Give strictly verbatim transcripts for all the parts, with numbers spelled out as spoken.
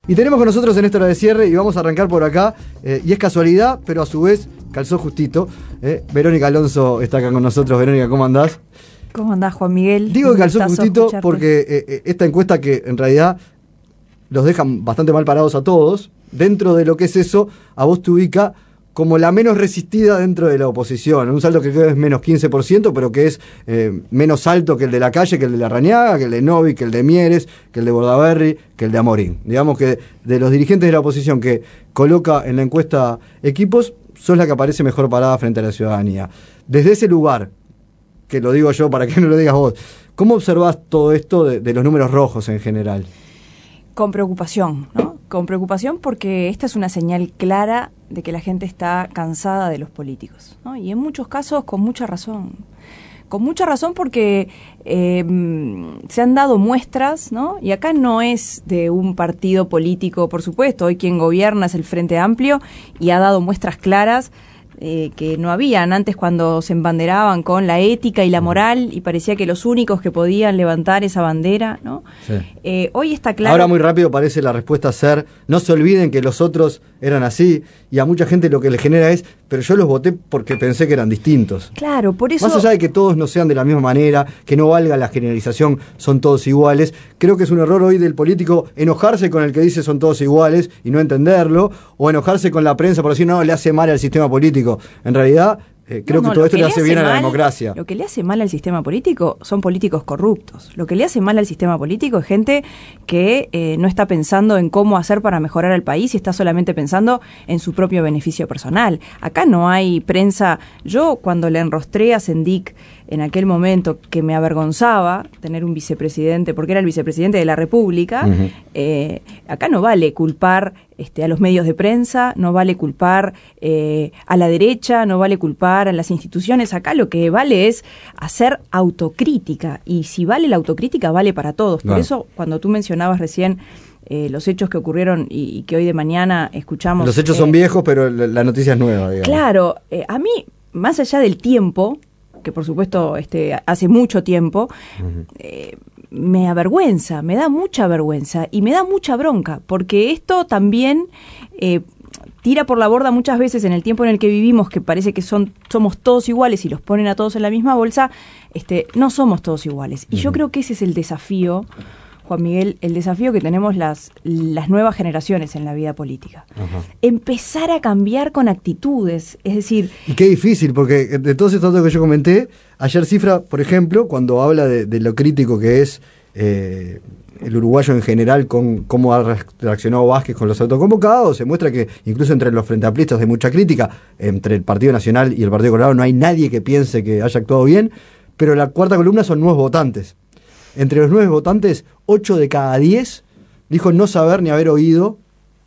Y tenemos con nosotros en esta hora de cierre, y vamos a arrancar por acá, eh, y es casualidad, pero a su vez calzó justito. Eh. Verónica Alonso está acá con nosotros. Verónica, ¿cómo andás? ¿Cómo andás, Juan Miguel? Digo que calzó justito porque eh, esta encuesta, que en realidad los dejan bastante mal parados a todos, dentro de lo que es eso, a vos te ubica como la menos resistida dentro de la oposición. Un saldo que creo que es menos quince por ciento, pero que es eh, menos alto que el de Lacalle, que el de Larrañaga, que el de Novi, que el de Mieres, que el de Bordaberry, que el de Amorín. Digamos que de los dirigentes de la oposición que coloca en la encuesta equipos, sos la que aparece mejor parada frente a la ciudadanía. Desde ese lugar, que lo digo yo para que no lo digas vos, ¿cómo observás todo esto de, de los números rojos en general? Con preocupación, ¿no? Con preocupación porque esta es una señal clara de que la gente está cansada de los políticos, ¿no? Y en muchos casos con mucha razón. Con mucha razón porque eh, se han dado muestras, ¿no? Y acá no es de un partido político, por supuesto. Hoy quien gobierna es el Frente Amplio y ha dado muestras claras Eh, que no habían antes, cuando se embanderaban con la ética y la moral y parecía que los únicos que podían levantar esa bandera, ¿no? Sí. Eh, hoy está claro. Ahora muy rápido parece la respuesta ser: no se olviden que los otros eran así, y a mucha gente lo que le genera es: pero yo los voté porque pensé que eran distintos. Claro, por eso. Más allá de que todos no sean de la misma manera, que no valga la generalización, son todos iguales, creo que es un error hoy del político enojarse con el que dice son todos iguales y no entenderlo, o enojarse con la prensa por decir no, le hace mal al sistema político. En realidad, eh, creo no, no, que todo esto le hace, hace bien mal, a la democracia. Lo que le hace mal al sistema político son políticos corruptos. Lo que le hace mal al sistema político es gente que eh, no está pensando en cómo hacer para mejorar al país y está solamente pensando en su propio beneficio personal. Acá no hay prensa. Yo, cuando le enrostré a Sendik en aquel momento, que me avergonzaba tener un vicepresidente, porque era el vicepresidente de la República, uh-huh. eh, acá no vale culpar este, a los medios de prensa, no vale culpar eh, a la derecha, no vale culpar a las instituciones. Acá lo que vale es hacer autocrítica, y si vale la autocrítica, vale para todos. Por no. eso, cuando tú mencionabas recién Eh, los hechos que ocurrieron y, y que hoy de mañana escuchamos... Los hechos eh, son viejos, pero la, la noticia es nueva, digamos. Claro, eh, a mí, más allá del tiempo, que por supuesto este, hace mucho tiempo, uh-huh. eh, me avergüenza, me da mucha vergüenza y me da mucha bronca, porque esto también eh, tira por la borda muchas veces en el tiempo en el que vivimos, que parece que son somos todos iguales y los ponen a todos en la misma bolsa. Este, no somos todos iguales. Y uh-huh. yo creo que ese es el desafío, Juan Miguel, el desafío que tenemos las, las nuevas generaciones en la vida política. Ajá. Empezar a cambiar con actitudes, es decir... Y qué difícil, porque de todos estos datos que yo comenté, ayer Cifra, por ejemplo, cuando habla de, de lo crítico que es eh, el uruguayo en general, con cómo ha reaccionado Vázquez con los autoconvocados, se muestra que incluso entre los frenteamplistas hay mucha crítica, entre el Partido Nacional y el Partido Colorado no hay nadie que piense que haya actuado bien, pero la cuarta columna son nuevos votantes. Entre los nueve votantes, ocho de cada diez dijo no saber ni haber oído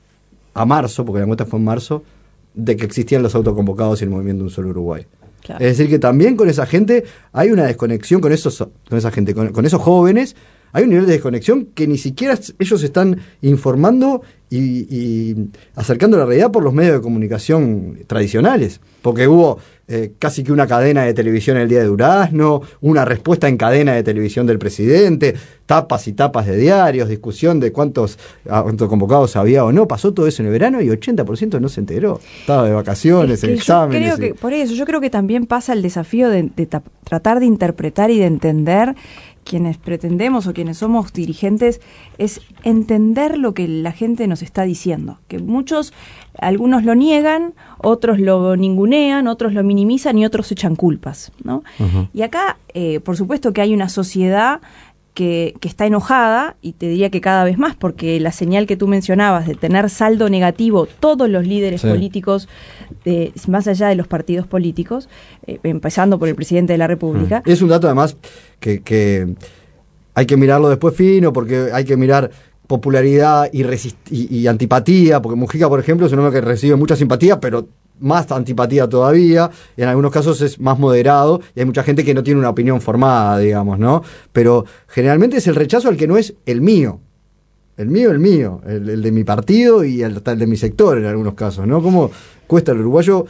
a marzo, porque la encuesta fue en marzo, de que existían los autoconvocados y el movimiento Un Solo Uruguay. Claro. Es decir, que también con esa gente hay una desconexión, con esos, con esa gente, con, con esos jóvenes, hay un nivel de desconexión que ni siquiera ellos están informando y, y acercando la realidad por los medios de comunicación tradicionales. Porque hubo eh, casi que una cadena de televisión el día de Durazno, una respuesta en cadena de televisión del presidente, tapas y tapas de diarios, discusión de cuántos autoconvocados había o no. Pasó todo eso en el verano y ochenta por ciento no se enteró. Estaba de vacaciones, en exámenes. Yo creo que, por eso, yo creo que también pasa el desafío de, de ta- tratar de interpretar y de entender, quienes pretendemos o quienes somos dirigentes, es entender lo que la gente nos está diciendo. Que muchos, algunos lo niegan, otros lo ningunean, otros lo minimizan y otros echan culpas, ¿no? Uh-huh. Y acá, eh, por supuesto que hay una sociedad que, que está enojada, y te diría que cada vez más, porque la señal que tú mencionabas de tener saldo negativo todos los líderes sí. políticos, de, más allá de los partidos políticos, eh, empezando por el presidente de la República. Es un dato además que, que hay que mirarlo después fino, porque hay que mirar popularidad y, resist- y, y antipatía, porque Mujica, por ejemplo, es un hombre que recibe mucha simpatía, pero más antipatía todavía, y en algunos casos es más moderado, y hay mucha gente que no tiene una opinión formada, digamos, ¿no? Pero generalmente es el rechazo al que no es el mío. El mío, el mío, el, el de mi partido y el, el de mi sector en algunos casos, ¿no? ¿Cómo cuesta al uruguayo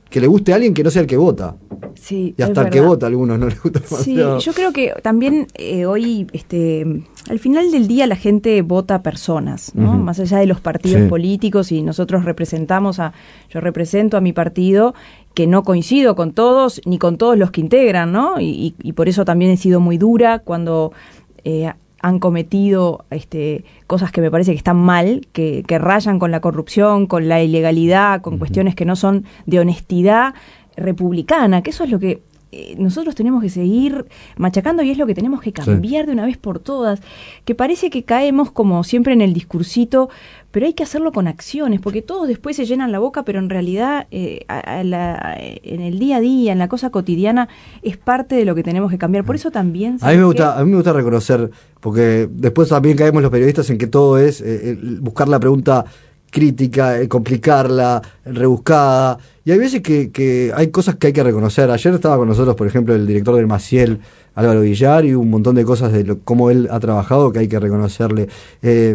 que le guste a alguien que no sea el que vota. Sí, y hasta el que vota a algunos no les gusta demasiado. Sí, yo creo que también eh, hoy, este, al final del día la gente vota personas, ¿no? Uh-huh. Más allá de los partidos sí. políticos, y nosotros representamos a, yo represento a mi partido, que no coincido con todos, ni con todos los que integran, ¿no? Y, y, y por eso también he sido muy dura cuando eh, han cometido este, cosas que me parece que están mal, que, que rayan con la corrupción, con la ilegalidad, con uh-huh. cuestiones que no son de honestidad republicana, que eso es lo que eh, nosotros tenemos que seguir machacando y es lo que tenemos que cambiar sí. de una vez por todas, que parece que caemos como siempre en el discursito, pero hay que hacerlo con acciones, porque todos después se llenan la boca, pero en realidad eh, a, a la, en el día a día, en la cosa cotidiana, es parte de lo que tenemos que cambiar. Por eso también... A mí me gusta, a mí me gusta reconocer, porque después también caemos los periodistas en que todo es eh, buscar la pregunta crítica, el complicarla, el rebuscada, y hay veces que, que hay cosas que hay que reconocer. Ayer estaba con nosotros, por ejemplo, el director del Maciel, Álvaro Villar, y un montón de cosas de lo, cómo él ha trabajado que hay que reconocerle. Eh,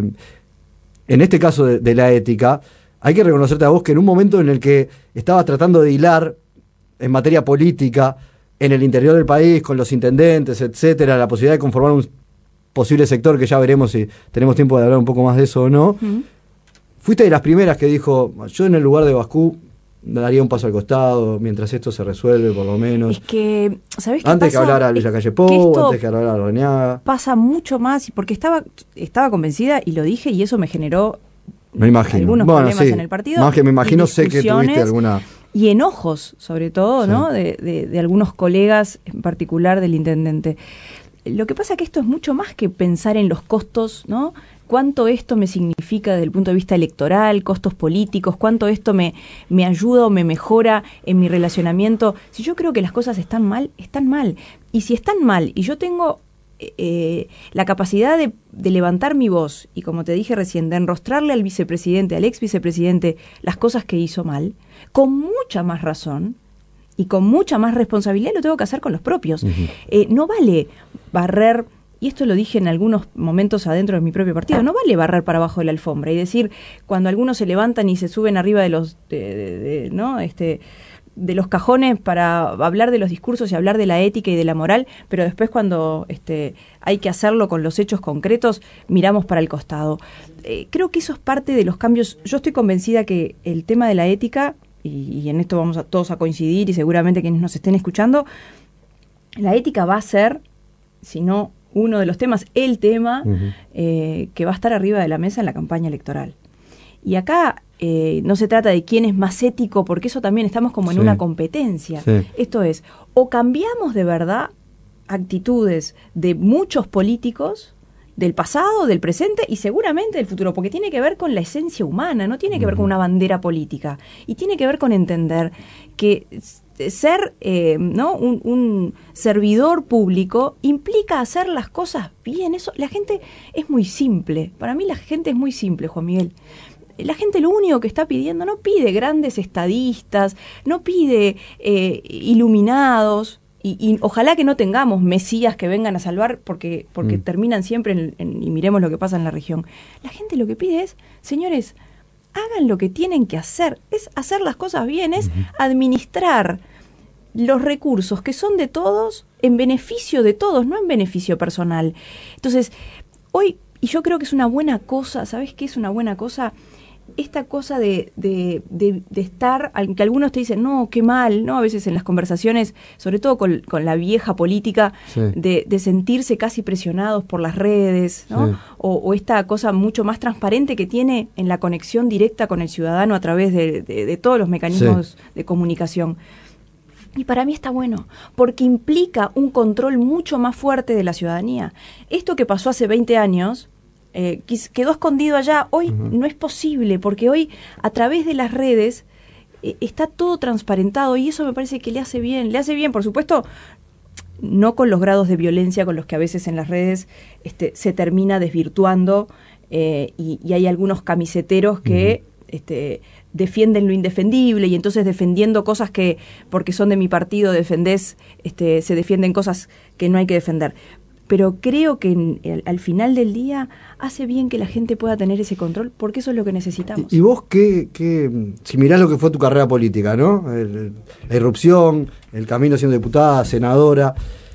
en este caso de, de la ética, hay que reconocerte a vos que en un momento en el que estabas tratando de hilar en materia política en el interior del país, con los intendentes, etcétera, la posibilidad de conformar un posible sector, que ya veremos si tenemos tiempo de hablar un poco más de eso o no, uh-huh. Fuiste de las primeras que dijo, yo en el lugar de Bascú daría un paso al costado, mientras esto se resuelve, por lo menos. Es que, ¿sabés qué Antes pasa? que hablara Luis Lacalle Pou, antes que hablara Larrañaga. Pasa mucho más, porque estaba, estaba convencida, y lo dije, y eso me generó me imagino. algunos bueno, problemas sí. en el partido. Más que me imagino, sé que tuviste alguna... Y enojos, sobre todo, sí. ¿no? De, de, de algunos colegas, en particular del intendente. Lo que pasa es que esto es mucho más que pensar en los costos, ¿no? Cuánto esto me significa desde el punto de vista electoral, costos políticos, cuánto esto me, me ayuda o me mejora en mi relacionamiento. Si yo creo que las cosas están mal, están mal. Y si están mal y yo tengo eh, la capacidad de, de levantar mi voz y, como te dije recién, de enrostrarle al vicepresidente, al ex vicepresidente, las cosas que hizo mal, con mucha más razón y con mucha más responsabilidad lo tengo que hacer con los propios. Uh-huh. Eh, no vale barrer... Y esto lo dije en algunos momentos adentro de mi propio partido, no vale barrer para abajo de la alfombra y decir, cuando algunos se levantan y se suben arriba de los de, de, de, ¿no? este, de los cajones para hablar de los discursos y hablar de la ética y de la moral, pero después cuando este, hay que hacerlo con los hechos concretos, miramos para el costado. Eh, creo que eso es parte de los cambios. Yo estoy convencida que el tema de la ética, y, y en esto vamos a todos a coincidir y seguramente quienes nos estén escuchando, la ética va a ser, si no uno de los temas, el tema uh-huh. eh, que va a estar arriba de la mesa en la campaña electoral. Y acá eh, no se trata de quién es más ético, porque eso también estamos como en sí. una competencia. Sí. Esto es, o cambiamos de verdad actitudes de muchos políticos, del pasado, del presente y seguramente del futuro, porque tiene que ver con la esencia humana, no tiene que ver con una bandera política, y tiene que ver con entender que ser eh, ¿no? un, un servidor público implica hacer las cosas bien. Eso, la gente es muy simple. Para mí la gente es muy simple, Juan Miguel. La gente lo único que está pidiendo, no pide grandes estadistas, no pide eh, iluminados, y, y ojalá que no tengamos mesías que vengan a salvar, porque, porque mm. terminan siempre en, en, y miremos lo que pasa en la región. La gente lo que pide es, señores, hagan lo que tienen que hacer, es hacer las cosas bien, es uh-huh. administrar los recursos que son de todos en beneficio de todos, no en beneficio personal. Entonces, hoy, y yo creo que es una buena cosa, ¿sabes qué es una buena cosa? Esta cosa de, de, de, de estar, que algunos te dicen, no, qué mal, ¿no? A veces en las conversaciones, sobre todo con, con la vieja política, sí. de, de sentirse casi presionados por las redes, ¿no? Sí. O, o esta cosa mucho más transparente que tiene en la conexión directa con el ciudadano a través de, de, de todos los mecanismos sí. de comunicación. Y para mí está bueno, porque implica un control mucho más fuerte de la ciudadanía. Esto que pasó hace veinte años... Eh, quedó escondido allá, hoy uh-huh. no es posible, porque hoy a través de las redes eh, está todo transparentado y eso me parece que le hace bien, le hace bien, por supuesto, no con los grados de violencia con los que a veces en las redes este, se termina desvirtuando eh, y, y hay algunos camiseteros que uh-huh. este, defienden lo indefendible y entonces defendiendo cosas que, porque son de mi partido, defendés, este, se defienden cosas que no hay que defender. pero creo que en, el, al final del día hace bien que la gente pueda tener ese control, porque eso es lo que necesitamos. ¿Y, y vos qué, qué, si mirás lo que fue tu carrera política, ¿no? El, la irrupción, el camino siendo diputada, senadora,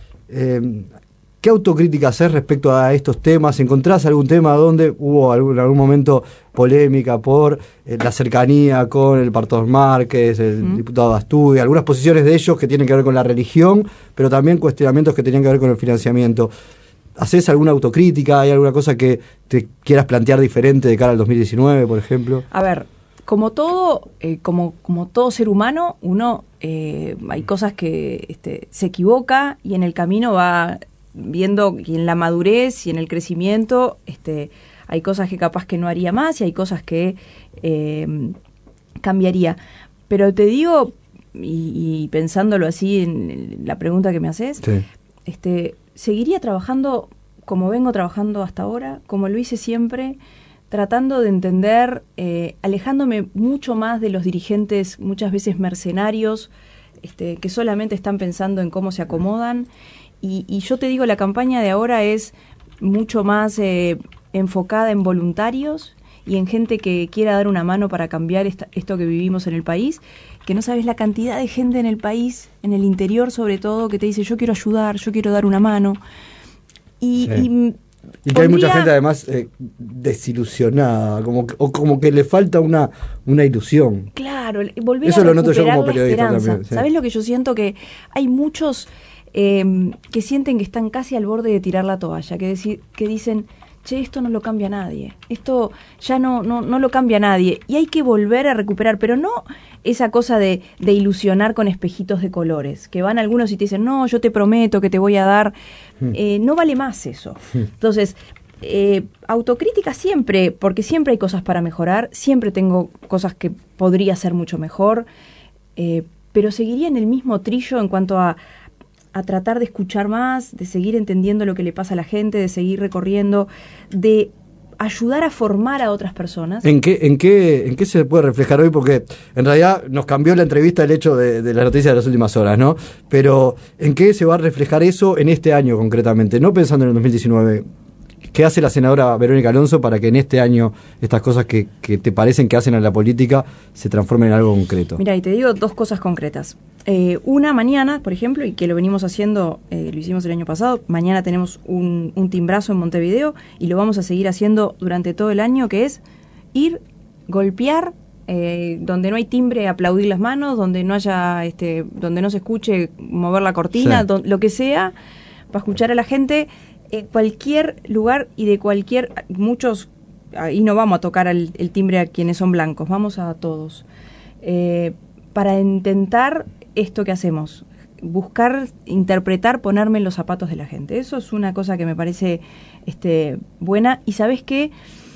eh, ¿qué autocrítica haces respecto a estos temas? ¿Encontrás algún tema donde hubo algún, en algún momento polémica por eh, la cercanía con el Pastor Márquez, el mm. diputado Astudio, algunas posiciones de ellos que tienen que ver con la religión, pero también cuestionamientos que tenían que ver con el financiamiento? ¿Haces alguna autocrítica? ¿Hay alguna cosa que te quieras plantear diferente de cara al dos mil diecinueve, por ejemplo? A ver, como todo, eh, como, como todo ser humano, uno eh, hay cosas que este, se equivoca y en el camino va viendo, y en la madurez y en el crecimiento, este, hay cosas que capaz que no haría más y hay cosas que eh, cambiaría. Pero te digo, y, y pensándolo así en la pregunta que me haces, sí. este, seguiría trabajando como vengo trabajando hasta ahora, como lo hice siempre, tratando de entender, eh, alejándome mucho más de los dirigentes, muchas veces mercenarios, este, que solamente están pensando en cómo se acomodan. Y, y yo te digo, la campaña de ahora es mucho más eh, enfocada en voluntarios y en gente que quiera dar una mano para cambiar esta, esto que vivimos en el país, que no sabes la cantidad de gente en el país, en el interior sobre todo, que te dice yo quiero ayudar, yo quiero dar una mano. Y, sí. y, y que hay mucha gente además eh, desilusionada, como que, o como que le falta una, una ilusión. Claro, volver Eso a lo noto yo como periodista esperanza. También. Sí. ¿Sabes lo que yo siento? Que hay muchos eh, que sienten que están casi al borde de tirar la toalla, que, decir, que dicen, che, esto no lo cambia nadie, esto ya no, no, no lo cambia nadie, y hay que volver a recuperar, pero no esa cosa de, de ilusionar con espejitos de colores, que van algunos y te dicen, no, yo te prometo que te voy a dar, eh, no vale más eso. Entonces, eh, autocrítica siempre, porque siempre hay cosas para mejorar, siempre tengo cosas que podría ser mucho mejor, eh, pero seguiría en el mismo trillo en cuanto a a tratar de escuchar más, de seguir entendiendo lo que le pasa a la gente, de seguir recorriendo, de ayudar a formar a otras personas. ¿En qué, en qué, en qué se puede reflejar hoy? Porque en realidad nos cambió la entrevista el hecho de, de las noticias de las últimas horas, ¿no? Pero ¿en qué se va a reflejar eso en este año concretamente? No pensando en el dos mil diecinueve. ¿Qué hace la senadora Verónica Alonso para que en este año estas cosas que, que te parecen que hacen a la política se transformen en algo concreto? Mira, y te digo dos cosas concretas. Eh, una, mañana, por ejemplo, y que lo venimos haciendo, eh, lo hicimos el año pasado, mañana tenemos un, un timbrazo en Montevideo y lo vamos a seguir haciendo durante todo el año, que es ir, golpear, eh, donde no hay timbre, aplaudir las manos, donde no haya, este, donde no se escuche mover la cortina, sí. don, lo que sea, para escuchar a la gente. En cualquier lugar y de cualquier, muchos, ahí no vamos a tocar el, el timbre a quienes son blancos, vamos a todos, eh, para intentar esto que hacemos, buscar, interpretar, ponerme en los zapatos de la gente. Eso es una cosa que me parece este, buena. Y ¿sabes qué?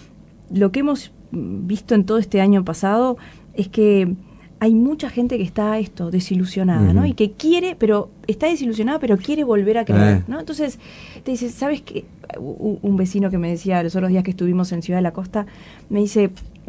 Lo que hemos visto en todo este año pasado es que hay mucha gente que está esto, desilusionada, uh-huh. ¿no? Y que quiere, pero está desilusionada, pero quiere volver a creer, eh. ¿no? Entonces, te dice, ¿sabes qué? Un vecino que me decía los otros días que estuvimos en Ciudad de la Costa, me dice,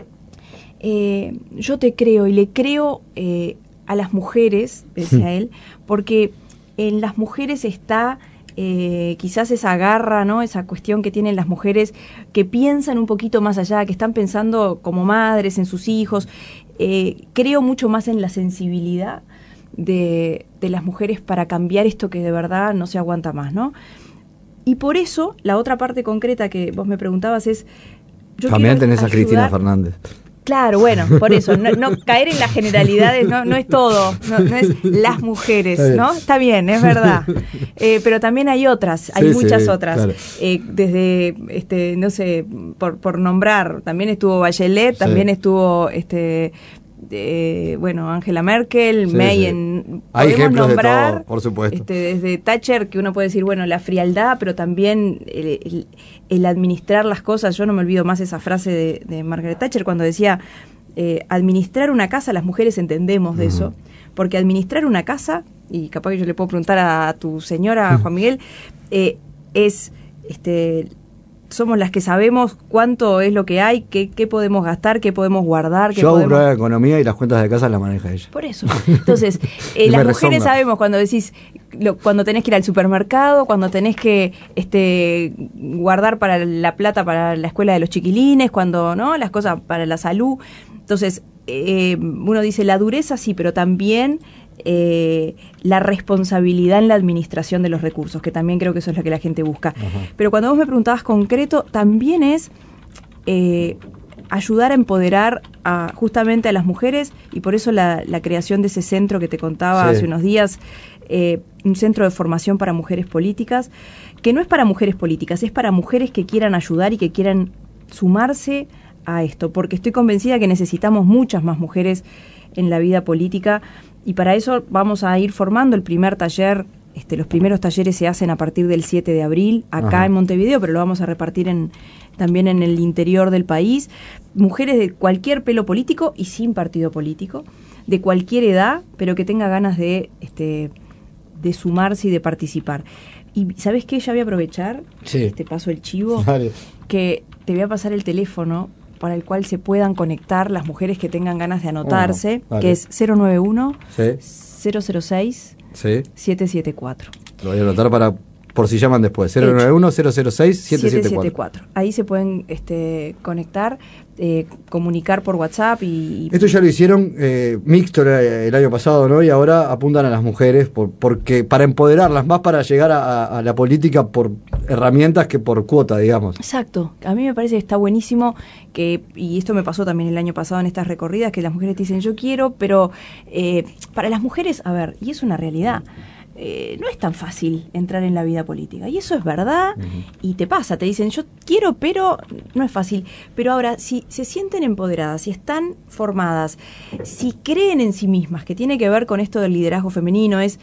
eh, yo te creo y le creo eh, a las mujeres, decía él, porque en las mujeres está eh, quizás esa garra, ¿no? Esa cuestión que tienen las mujeres que piensan un poquito más allá, que están pensando como madres en sus hijos. Eh, creo mucho más en la sensibilidad de, de las mujeres para cambiar esto que de verdad no se aguanta más, ¿no? Y por eso, la otra parte concreta que vos me preguntabas es... Yo también tenés ayudar, a Cristina Fernández. Claro, bueno, por eso, no, no caer en las generalidades, no, no es todo, no, no es las mujeres, ¿no? Está bien, es verdad, eh, pero también hay otras, hay sí, muchas sí, otras, claro. eh, desde, este, no sé, por, por nombrar, también estuvo Bachelet, también sí. estuvo, este, eh, bueno, Angela Merkel, sí, May, sí. en hay ejemplos nombrar, de todo, por supuesto. Este, desde Thatcher, que uno puede decir, bueno, la frialdad, pero también el, el, el administrar las cosas. Yo no me olvido más esa frase de, de Margaret Thatcher cuando decía, eh, administrar una casa, las mujeres entendemos de uh-huh. eso, porque administrar una casa, y capaz que yo le puedo preguntar a tu señora, Juan Miguel, eh, es este somos las que sabemos cuánto es lo que hay, qué, qué podemos gastar, qué podemos guardar. Qué Yo hago podemos... un programa de economía y las cuentas de casa las maneja ella. Por eso. Entonces, eh, las mujeres resonga. sabemos cuando decís, lo, cuando tenés que ir al supermercado, cuando tenés que este guardar para la plata para la escuela de los chiquilines, cuando, ¿no? Las cosas para la salud. Entonces, eh, uno dice la dureza sí, pero también eh, la responsabilidad en la administración de los recursos, que también creo que eso es lo que la gente busca. Ajá. Pero cuando vos me preguntabas concreto, también es eh, ayudar a empoderar a, justamente a las mujeres, y por eso la, la creación de ese centro que te contaba sí. hace unos días, eh, un centro de formación para mujeres políticas, que no es para mujeres políticas, es para mujeres que quieran ayudar y que quieran sumarse a esto, porque estoy convencida que necesitamos muchas más mujeres en la vida política, y para eso vamos a ir formando el primer taller. Este, los primeros talleres se hacen a partir del siete de abril, acá Ajá. en Montevideo, pero lo vamos a repartir en, también en el interior del país. Mujeres de cualquier pelo político y sin partido político, de cualquier edad, pero que tenga ganas de, este, de sumarse y de participar. Y ¿sabes qué? Ya voy a aprovechar, sí. este paso el chivo, vale. que te voy a pasar el teléfono para el cual se puedan conectar las mujeres que tengan ganas de anotarse, oh, vale. que es cero nueve uno, cero cero seis, sí. siete siete cuatro. Lo voy a anotar para por si llaman después. cero nueve uno, cero cero seis, siete siete cuatro. Ahí se pueden este, conectar, eh, comunicar por WhatsApp. y, y Esto ya lo hicieron eh, mixto el año pasado, ¿no? Y ahora apuntan a las mujeres por, porque para empoderarlas, más para llegar a, a la política por herramientas que por cuota, digamos. Exacto. A mí me parece que está buenísimo, que y esto me pasó también el año pasado en estas recorridas, que las mujeres te dicen yo quiero, pero eh, para las mujeres, a ver, y es una realidad, Eh, no es tan fácil entrar en la vida política, y eso es verdad. Uh-huh. Y te pasa, te dicen yo quiero, pero no es fácil. Pero ahora, si se sienten empoderadas, si están formadas, si creen en sí mismas, que tiene que ver con esto del liderazgo femenino, es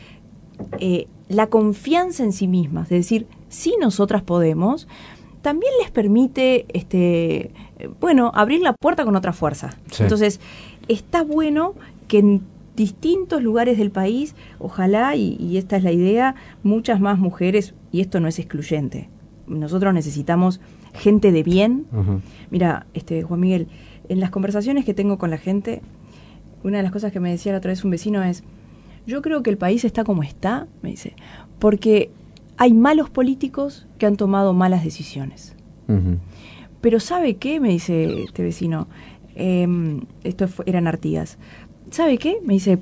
eh, la confianza en sí mismas, de decir, sí, nosotras podemos, también les permite este eh, bueno, abrir la puerta con otra fuerza. Sí. Entonces, está bueno que en distintos lugares del país, ojalá, y, y esta es la idea, muchas más mujeres, y esto no es excluyente, nosotros necesitamos gente de bien. Uh-huh. Mira, este Juan Miguel, en las conversaciones que tengo con la gente, una de las cosas que me decía la otra vez un vecino es, yo creo que el país está como está, me dice, porque hay malos políticos que han tomado malas decisiones. Uh-huh. Pero ¿sabe qué? Me dice este vecino, eh, esto fue, eran Artigas. ¿Sabe qué? Me dice,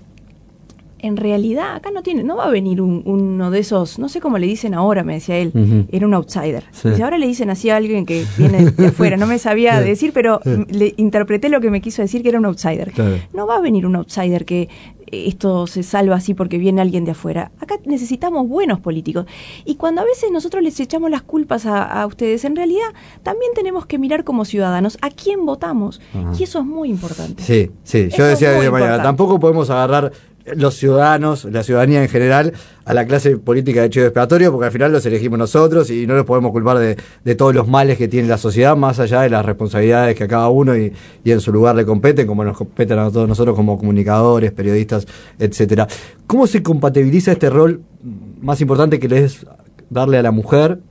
en realidad acá no tiene, no va a venir un, uno de esos, no sé cómo le dicen ahora, me decía él, uh-huh. era un outsider. Sí. Dice, ahora le dicen así a alguien que viene de afuera, no me sabía decir, pero le interpreté lo que me quiso decir, que era un outsider. Claro. No va a venir un outsider que esto se salva así porque viene alguien de afuera. Acá necesitamos buenos políticos. Y cuando a veces nosotros les echamos las culpas a, a ustedes, en realidad también tenemos que mirar como ciudadanos a quién votamos. Ajá. Y eso es muy importante. Sí, sí. Yo eso decía de mañana, tampoco podemos agarrar los ciudadanos, la ciudadanía en general, a la clase política de chivo expiatorio, porque al final los elegimos nosotros y no los podemos culpar de, de todos los males que tiene la sociedad, más allá de las responsabilidades que a cada uno y, y en su lugar le competen, como nos competen a todos nosotros como comunicadores, periodistas, etcétera. ¿Cómo se compatibiliza este rol más importante que le es darle a la mujer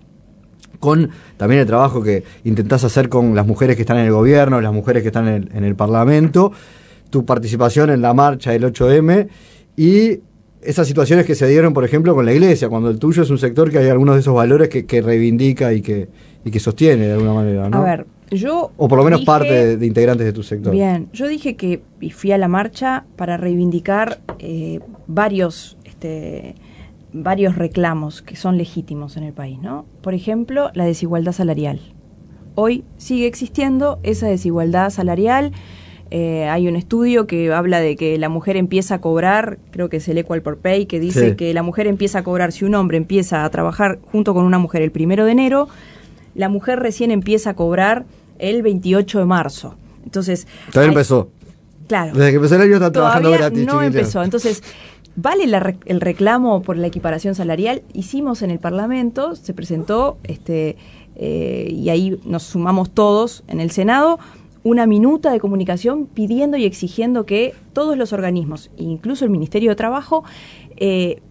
con también el trabajo que intentás hacer con las mujeres que están en el gobierno, las mujeres que están en el, en el Parlamento, tu participación en la marcha del ocho eme y esas situaciones que se dieron, por ejemplo, con la iglesia, cuando el tuyo es un sector que hay algunos de esos valores que, que reivindica y que, y que sostiene de alguna manera, ¿no? A ver, yo o por lo menos dije, parte de, de integrantes de tu sector. Bien, yo dije que y fui a la marcha para reivindicar eh, varios este, varios reclamos que son legítimos en el país, ¿no? Por ejemplo, la desigualdad salarial. Hoy sigue existiendo esa desigualdad salarial. Eh, hay un estudio que habla de que la mujer empieza a cobrar, creo que es el Equal Pay Pay, que dice sí. que la mujer empieza a cobrar, si un hombre empieza a trabajar junto con una mujer el primero de enero, la mujer recién empieza a cobrar el veintiocho de marzo. Entonces, todavía hay, empezó. Claro. Desde que empezó el año está trabajando gratis. No empezó. Entonces, vale la, el reclamo por la equiparación salarial. Hicimos en el Parlamento, se presentó, este eh, y ahí nos sumamos todos en el Senado, una minuta de comunicación pidiendo y exigiendo que todos los organismos, incluso el Ministerio de Trabajo, eh,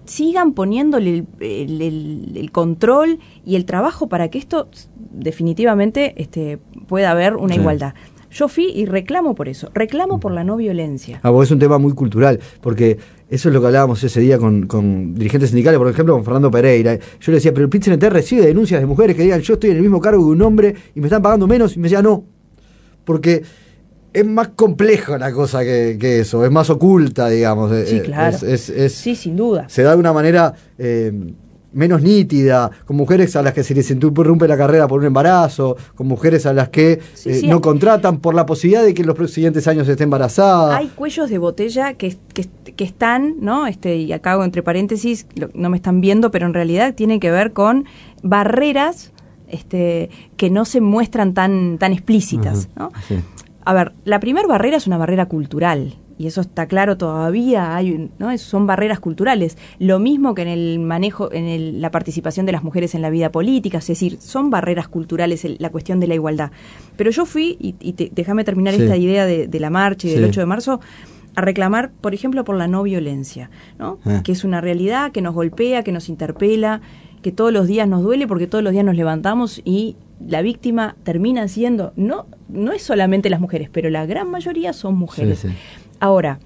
sigan poniéndole el, el, el, el control y el trabajo para que esto definitivamente este, pueda haber una sí. igualdad. Yo fui y reclamo por eso, reclamo por la no violencia. Ah, porque es un tema muy cultural, porque eso es lo que hablábamos ese día con, con dirigentes sindicales, por ejemplo, con Fernando Pereira. Yo le decía, pero el P I T C N T recibe denuncias de mujeres que digan, yo estoy en el mismo cargo que un hombre y me están pagando menos, y me decía, no, porque es más compleja la cosa que, que eso, es más oculta, digamos. Sí, claro. Es, es, es, sí, sin duda. Se da de una manera eh, menos nítida, con mujeres a las que se les interrumpe la carrera por un embarazo, con mujeres a las que sí, eh, sí. no contratan por la posibilidad de que en los siguientes años esté embarazada. Hay cuellos de botella que, que, que están, ¿no? Este, y acá hago entre paréntesis, lo, no me están viendo, pero en realidad tienen que ver con barreras este, que no se muestran tan, tan explícitas, uh-huh. ¿no? Sí. A ver, la primera barrera es una barrera cultural, y eso está claro, todavía hay, ¿no? Son barreras culturales. Lo mismo que en el manejo, en el, la participación de las mujeres en la vida política, es decir, son barreras culturales el, la cuestión de la igualdad. Pero yo fui, y, y te, déjame terminar sí. esta idea de, de la marcha y sí. del ocho de marzo, a reclamar, por ejemplo, por la no violencia, ¿no? Eh. Que es una realidad que nos golpea, que nos interpela, que todos los días nos duele porque todos los días nos levantamos y la víctima termina siendo, no, no es solamente las mujeres, pero la gran mayoría son mujeres. Sí, sí. Ahora,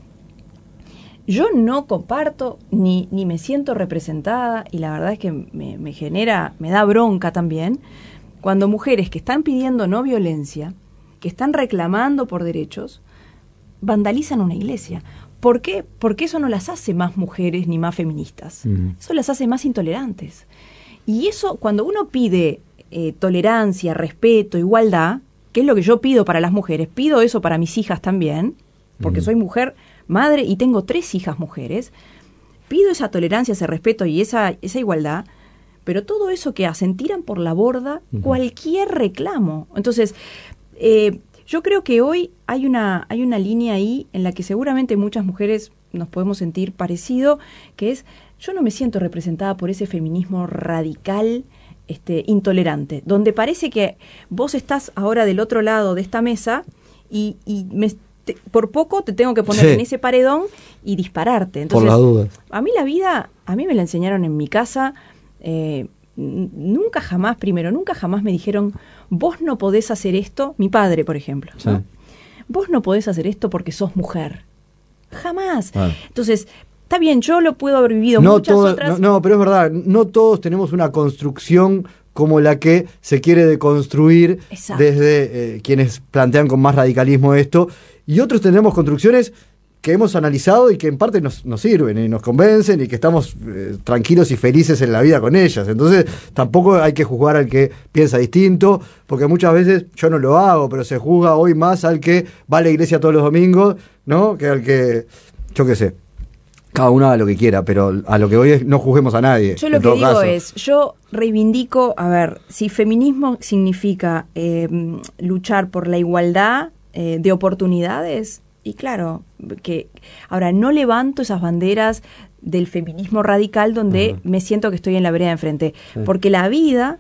yo no comparto ni, ni me siento representada, y la verdad es que me, me genera, me da bronca también, cuando mujeres que están pidiendo no violencia, que están reclamando por derechos, vandalizan una iglesia. ¿Por qué? Porque eso no las hace más mujeres ni más feministas. Uh-huh. Eso las hace más intolerantes. Y eso, cuando uno pide eh, tolerancia, respeto, igualdad, que es lo que yo pido para las mujeres, pido eso para mis hijas también, porque uh-huh. soy mujer, madre, y tengo tres hijas mujeres, pido esa tolerancia, ese respeto y esa, esa igualdad, pero todo eso que hacen, tiran por la borda uh-huh. cualquier reclamo. Entonces, eh, yo creo que hoy hay una, hay una línea ahí en la que seguramente muchas mujeres nos podemos sentir parecido, que es, yo no me siento representada por ese feminismo radical, este, intolerante, donde parece que vos estás ahora del otro lado de esta mesa y, y me, te, por poco te tengo que poner sí. en ese paredón y dispararte. Entonces, por la duda. A mí la vida, a mí me la enseñaron en mi casa, eh, nunca jamás, primero, nunca jamás me dijeron, vos no podés hacer esto, mi padre, por ejemplo, sí. ¿no? Vos no podés hacer esto porque sos mujer. Jamás. Ah. Entonces, está bien, yo lo puedo haber vivido no muchas todo, otras... No, no, pero es verdad, no todos tenemos una construcción como la que se quiere deconstruir Exacto. desde eh, quienes plantean con más radicalismo esto, y otros tenemos construcciones que hemos analizado y que en parte nos, nos sirven y nos convencen y que estamos eh, tranquilos y felices en la vida con ellas. Entonces tampoco hay que juzgar al que piensa distinto, porque muchas veces yo no lo hago, pero se juzga hoy más al que va a la iglesia todos los domingos, ¿no? Que al que, yo qué sé, cada uno haga lo que quiera, pero a lo que voy es no juzguemos a nadie. Yo lo que digo caso. es, yo reivindico, a ver, si feminismo significa eh, luchar por la igualdad eh, de oportunidades, y claro, que ahora no levanto esas banderas del feminismo radical donde uh-huh. me siento que estoy en la vereda de enfrente, sí. porque la vida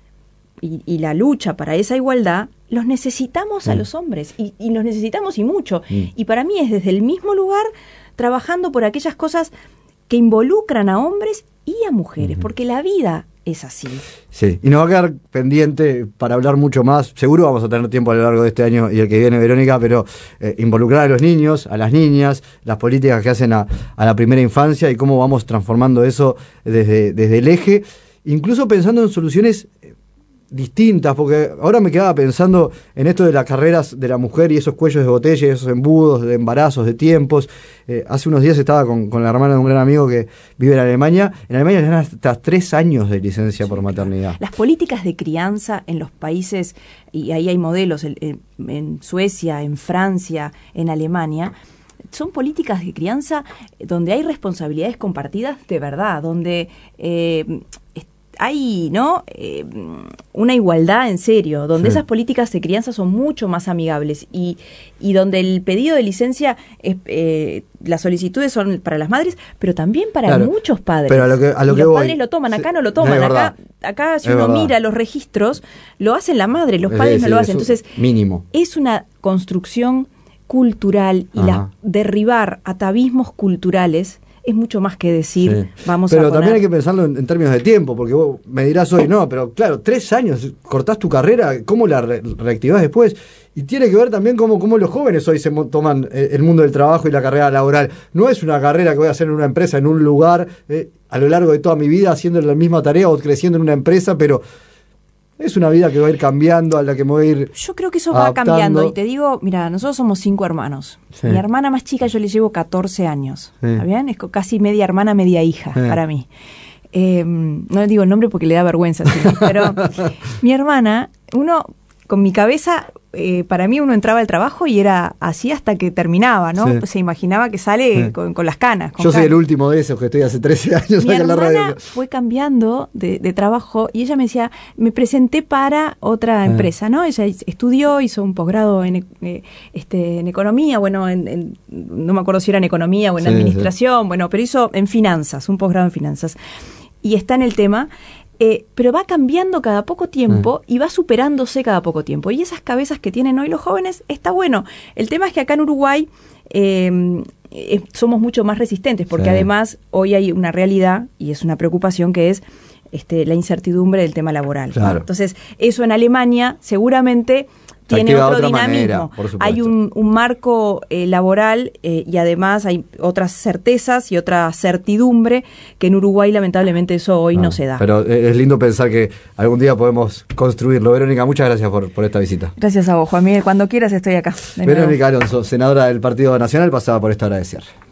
y, y la lucha para esa igualdad los necesitamos sí. a los hombres, y, y los necesitamos y mucho, sí. y para mí es desde el mismo lugar trabajando por aquellas cosas que involucran a hombres y a mujeres, uh-huh. porque la vida es así. Sí, y nos va a quedar pendiente para hablar mucho más. Seguro vamos a tener tiempo a lo largo de este año y el que viene, Verónica, pero eh, involucrar a los niños, a las niñas, las políticas que hacen a, a la primera infancia y cómo vamos transformando eso desde, desde el eje, incluso pensando en soluciones distintas, porque ahora me quedaba pensando en esto de las carreras de la mujer y esos cuellos de botella, y esos embudos de embarazos, de tiempos. Eh, hace unos días estaba con, con la hermana de un gran amigo que vive en Alemania. En Alemania le dan hasta tres años de licencia sí, por maternidad. Las políticas de crianza en los países, y ahí hay modelos, en, en Suecia, en Francia, en Alemania, son políticas de crianza donde hay responsabilidades compartidas de verdad, donde eh, hay, ¿no? Eh, una igualdad en serio, donde sí. esas políticas de crianza son mucho más amigables y, y donde el pedido de licencia, es, eh, las solicitudes son para las madres, pero también para claro, muchos padres. Pero a lo que, a lo y que los voy, padres lo toman, acá sí, no lo toman, acá, acá si uno verdad. mira los registros, lo hacen la madre, los padres sí, no sí, lo hacen. Entonces, mínimo. Es una construcción cultural y la, derribar atavismos culturales es mucho más que decir, sí. vamos pero a Pero también hay que pensarlo en, en términos de tiempo, porque vos me dirás hoy, no, pero claro, tres años, cortás tu carrera, ¿cómo la re reactivás después? Y tiene que ver también cómo, cómo los jóvenes hoy se toman el mundo del trabajo y la carrera laboral. No es una carrera que voy a hacer en una empresa, en un lugar, eh, a lo largo de toda mi vida, haciendo la misma tarea o creciendo en una empresa, pero es una vida que va a ir cambiando, a la que me voy a ir Yo creo que eso adaptando. va cambiando. Y te digo, mira, nosotros somos cinco hermanos. Sí. Mi hermana más chica yo le llevo catorce años. Sí. ¿Está bien? Es casi media hermana, media hija sí. para mí. Eh, no le digo el nombre porque le da vergüenza. ¿Sí? Pero mi hermana, uno... Con mi cabeza, eh, para mí uno entraba al trabajo y era así hasta que terminaba, ¿no? Sí. Se imaginaba que sale sí. con, con las canas. Con Yo soy canas. el último de esos que estoy hace trece años mi acá en la radio. Mi hermana fue cambiando de, de trabajo y ella me decía, me presenté para otra sí. empresa, ¿no? Ella estudió, hizo un posgrado en, eh, este, en economía, bueno, en, en, no me acuerdo si era en economía o en sí, administración, sí. bueno, pero hizo en finanzas, un posgrado en finanzas. Y está en el tema... Eh, pero va cambiando cada poco tiempo y va superándose cada poco tiempo. Y esas cabezas que tienen hoy los jóvenes, está bueno. El tema es que acá en Uruguay eh, eh, somos mucho más resistentes, porque sí. además hoy hay una realidad, y es una preocupación, que es este, la incertidumbre del tema laboral. Claro. Entonces, eso en Alemania seguramente... tiene otro otra dinamismo. Manera, hay un, un marco eh, laboral eh, y además hay otras certezas y otra certidumbre que en Uruguay lamentablemente eso hoy no, no se da. Pero es lindo pensar que algún día podemos construirlo. Verónica, muchas gracias por, por esta visita. Gracias a vos, Juan Miguel. Cuando quieras estoy acá. Verónica Alonso, senadora del Partido Nacional, pasaba por esta hora de cierre.